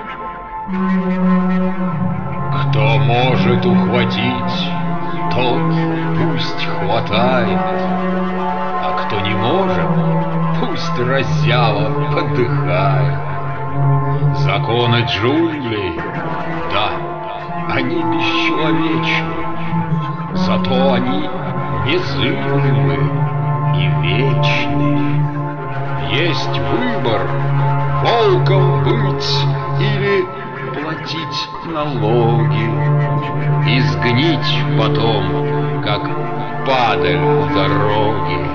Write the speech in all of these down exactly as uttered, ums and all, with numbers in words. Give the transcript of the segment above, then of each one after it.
Кто может ухватить, тот пусть хватает, а кто не может, пусть раззява подыхает. Законы джунглей, да, они бесчеловечны, зато они незыблемы и вечны. Есть выбор — волком быть или платить налоги и сгнить потом, как падаль у дороги.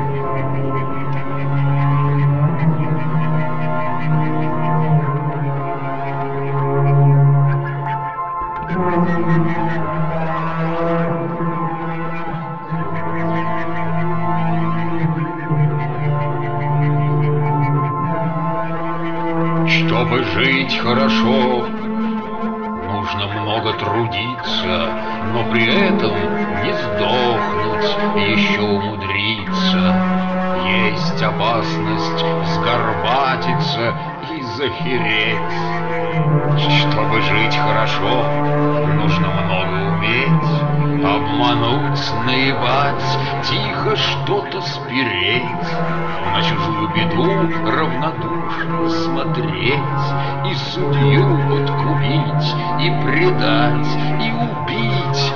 Чтобы жить хорошо, нужно много трудиться, но при этом не сдохнуть, еще умудриться. Есть опасность сгорбатиться и захереть. Чтобы жить хорошо, нужно много уметь, обмануть, наебать, тихо что-то спереть, на чужую беду равнодушно смотреть, и судью подкупить, и предать, и убить.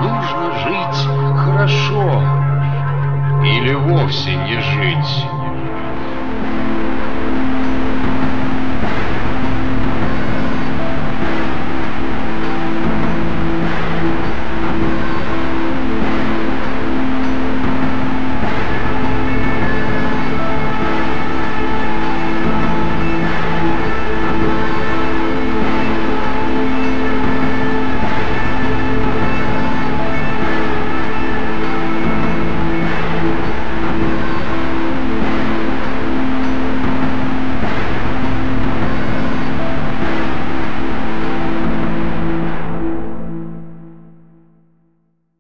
Нужно жить хорошо или вовсе не жить.